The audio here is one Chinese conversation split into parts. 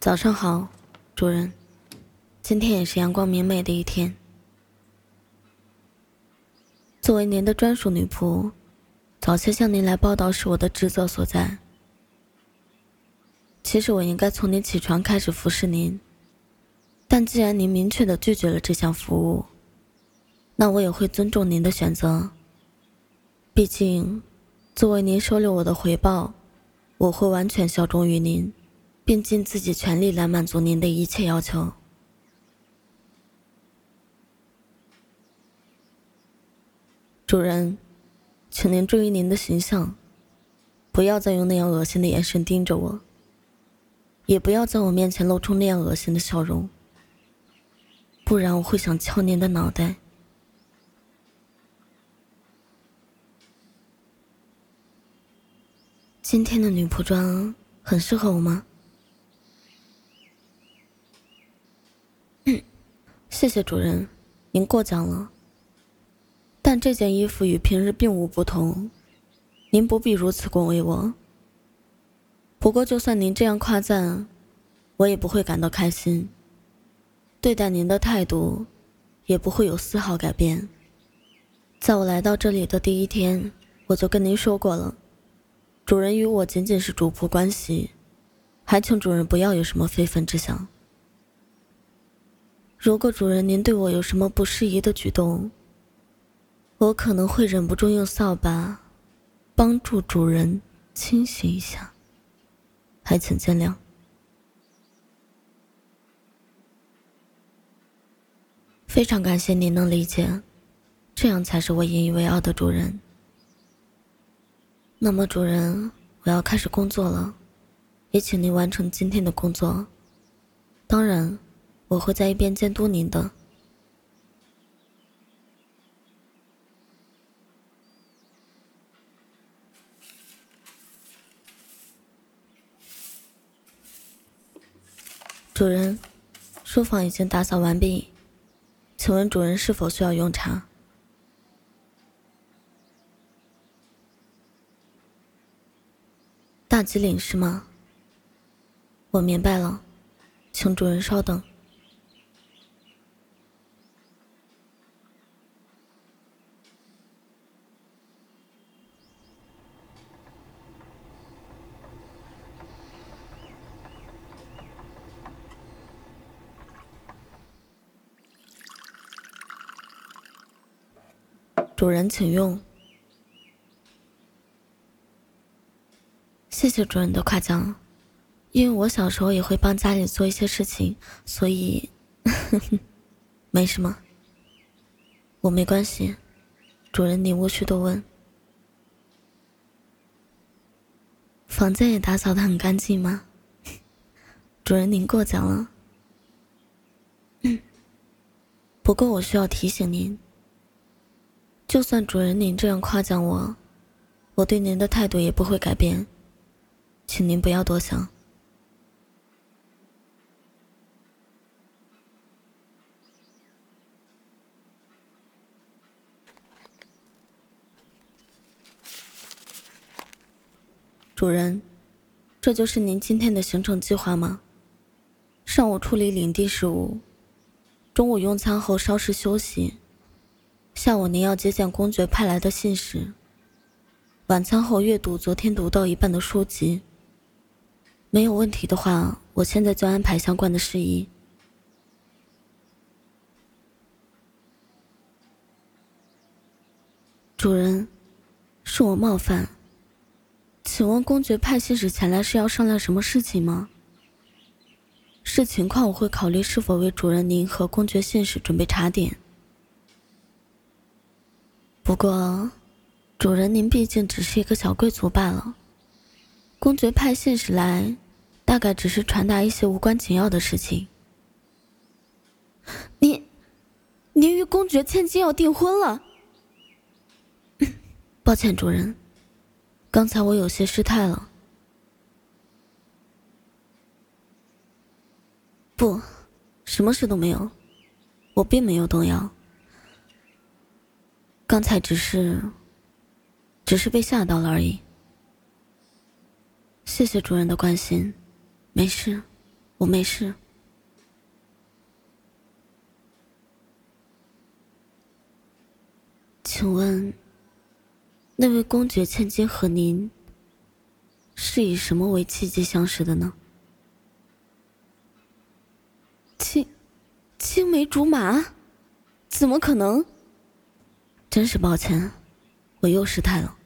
早上好，主人。今天也是阳光明媚的一天。作为您的专属女仆，早些向您来报道是我的职责所在。其实我应该从您起床开始服侍您，但既然您明确地拒绝了这项服务，那我也会尊重您的选择。毕竟，作为您收留我的回报，我会完全效忠于您，并尽自己全力来满足您的一切要求。主人，请您注意您的形象，不要再用那样恶心的眼神盯着我，也不要在我面前露出那样恶心的笑容，不然我会想敲您的脑袋。今天的女仆装很适合我吗？谢谢主人，您过奖了。但这件衣服与平日并无不同，您不必如此恭维我。不过就算您这样夸赞，我也不会感到开心。对待您的态度也不会有丝毫改变。在我来到这里的第一天，我就跟您说过了，主人与我仅仅是主仆关系，还请主人不要有什么非分之想。如果主人您对我有什么不适宜的举动，我可能会忍不住用扫把帮助主人清洗一下，还请见谅。非常感谢您能理解，这样才是我引以为傲的主人。那么主人，我要开始工作了，也请您完成今天的工作。当然，我会在一边监督您的。主人，书房已经打扫完毕，请问主人是否需要用茶？大吉岭是吗？我明白了，请主人稍等。主人请用。谢谢主人的夸奖，因为我小时候也会帮家里做一些事情，所以没什么。我没关系，主人你无需多问。房间也打扫得很干净吗？主人您过奖了。不过我需要提醒您，就算主人您这样夸奖我，我对您的态度也不会改变，请您不要多想。主人，这就是您今天的行程计划吗？上午处理领地事务，中午用餐后稍事休息，下午您要接见公爵派来的信使，晚餐后阅读昨天读到一半的书籍。没有问题的话，我现在就安排相关的事宜。主人，是我冒犯，请问公爵派信使前来是要商量什么事情吗？视情况我会考虑是否为主人您和公爵信使准备茶点。不过，主人您毕竟只是一个小贵族罢了，公爵派信使来，大概只是传达一些无关紧要的事情。您与公爵千金要订婚了？抱歉，主人，刚才我有些失态了。不，什么事都没有，我并没有动摇。刚才只是被吓到了而已。谢谢主人的关心，没事， 我没事。请问，那位公爵千金和您是以什么为契机相识的呢？青梅竹马？怎么可能？真是抱歉，我又失态了。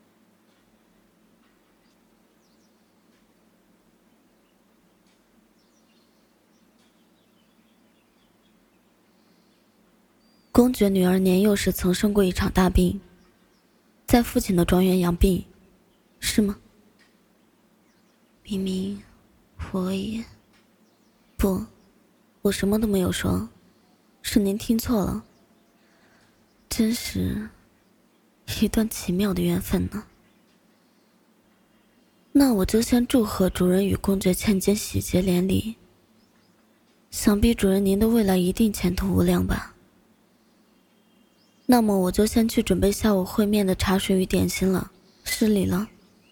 公爵女儿年幼时曾生过一场大病，在父亲的庄园养病，是吗？明明，我也……不，我什么都没有说，是您听错了。真是一段奇妙的缘分呢。那我就先祝贺主人与公爵千金喜结连理。想必主人您的未来一定前途无量吧。那么我就先去准备下午会面的茶水与点心了，失礼了。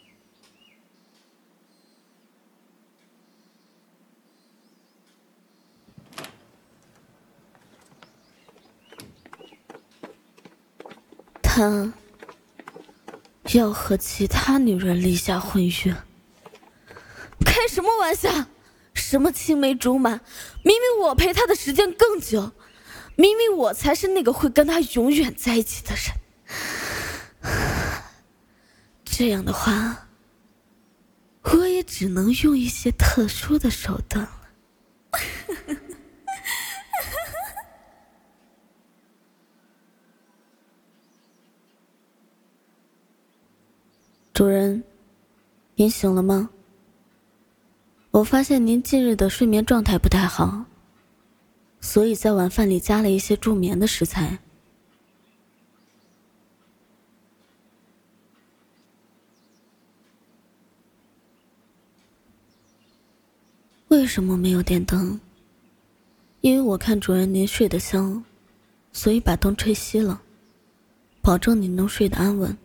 他要和其他女人立下婚约？开什么玩笑？什么青梅竹马？明明我陪他的时间更久，明明我才是那个会跟他永远在一起的人。这样的话，我也只能用一些特殊的手段了。主人，您醒了吗？我发现您近日的睡眠状态不太好，所以在晚饭里加了一些助眠的食材。为什么没有点灯？因为我看主人您睡得香，所以把灯吹熄了，保证您能睡得安稳。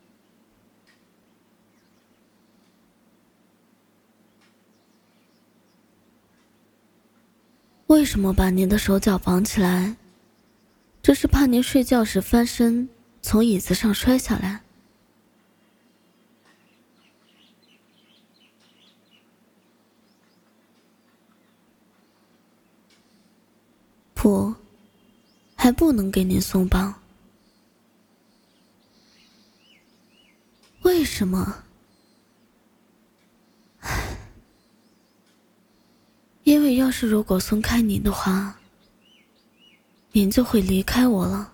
为什么把您的手脚绑起来？这是怕您睡觉时翻身，从椅子上摔下来。不，还不能给您松绑。为什么？因为如果松开您的话，您就会离开我了。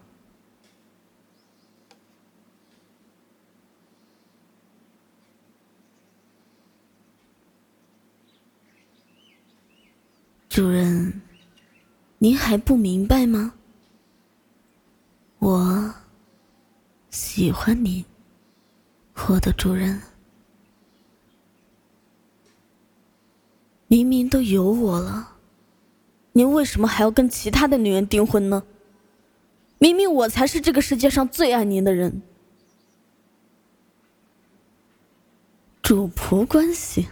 主人，您还不明白吗？我喜欢您，我的主人。明明都有我了，您为什么还要跟其他的女人订婚呢？明明我才是这个世界上最爱您的人。主仆关系，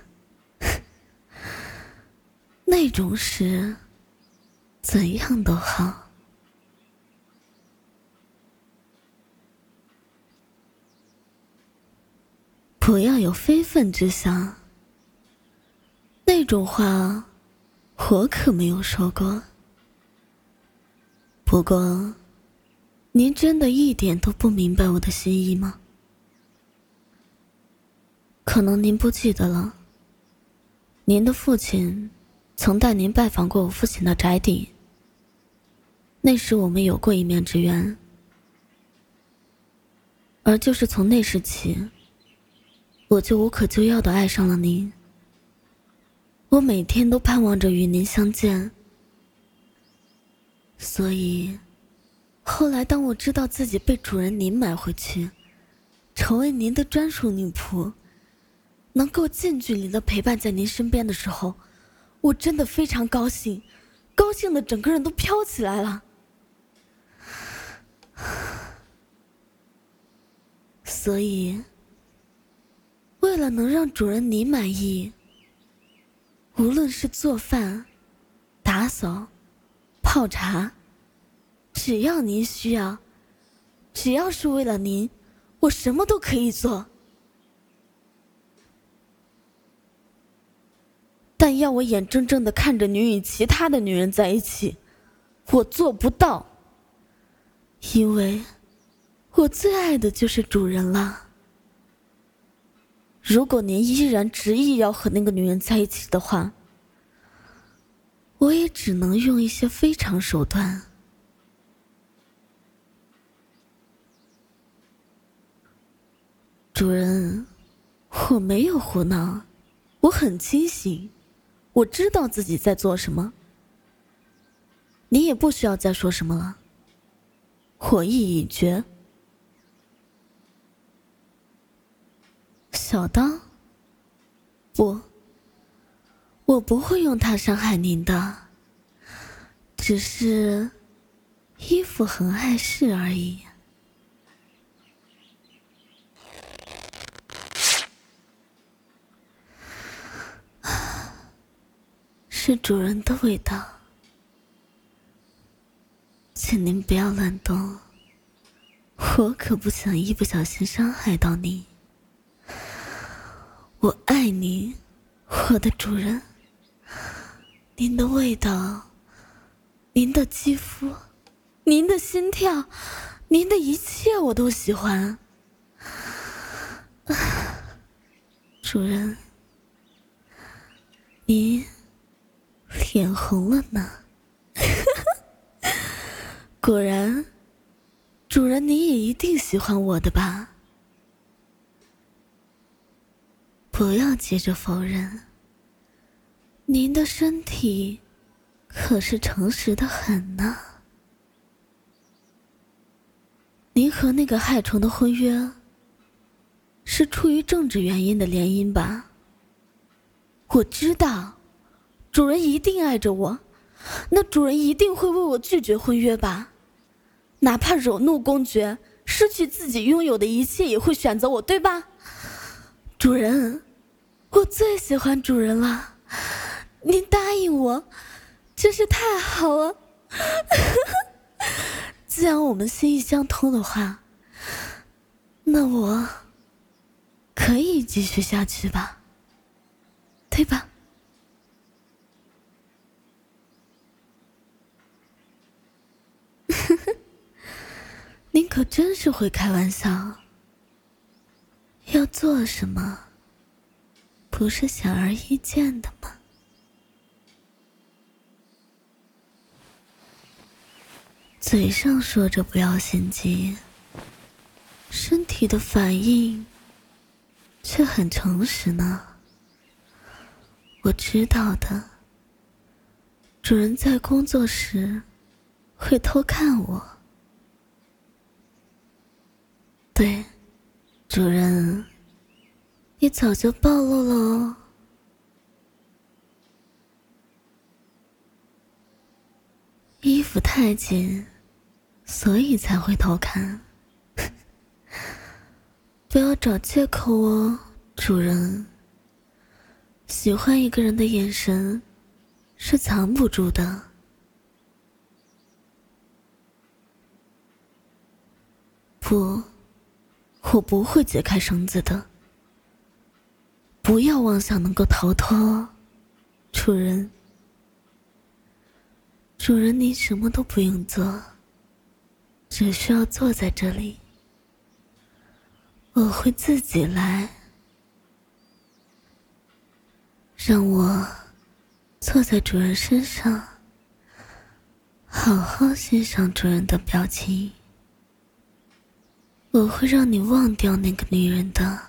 那种事怎样都好。不要有非分之想，那种话我可没有说过。不过，您真的一点都不明白我的心意吗？可能您不记得了，您的父亲曾带您拜访过我父亲的宅邸，那时我们有过一面之缘。而就是从那时起，我就无可救药地爱上了您。我每天都盼望着与您相见，所以后来当我知道自己被主人您买回去，成为您的专属女仆，能够近距离地陪伴在您身边的时候，我真的非常高兴，高兴的整个人都飘起来了。所以为了能让主人您满意，无无论是做饭、打扫、泡茶，只要您需要，只要是为了您，我什么都可以做。但要我眼睁睁地看着你与其他的女人在一起，我做不到，因为我最爱的就是主人了。如果您依然执意要和那个女人在一起的话，我也只能用一些非常手段。主人，我没有胡闹，我很清醒，我知道自己在做什么。你也不需要再说什么了，我意已决。小刀？不，我不会用它伤害您的，只是衣服很碍事而已。是主人的味道，请您不要乱动，我可不想一不小心伤害到你。我爱您，我的主人，您的味道，您的肌肤，您的心跳，您的一切我都喜欢。主人，您脸红了呢。果然，主人你也一定喜欢我的吧？不要急着否认，您的身体可是诚实的很呢。您和那个害虫的婚约是出于政治原因的联姻吧？我知道，主人一定爱着我，那主人一定会为我拒绝婚约吧？哪怕惹怒公爵，失去自己拥有的一切，也会选择我，对吧？主人，我最喜欢主人了，您答应我，真是太好了。既然我们心意相通的话，那我可以继续下去吧，对吧？您可真是会开玩笑。要做什么，不是显而易见的吗？嘴上说着不要心急，身体的反应却很诚实呢。我知道的，主人在工作时会偷看我。对，主人，你早就暴露了哦。衣服太紧，所以才会偷看。不要找借口哦，主人。喜欢一个人的眼神是藏不住的。不，我不会解开绳子的。不要妄想能够逃脱，主人。主人，你什么都不用做，只需要坐在这里，我会自己来。让我坐在主人身上，好好欣赏主人的表情。我会让你忘掉那个女人的。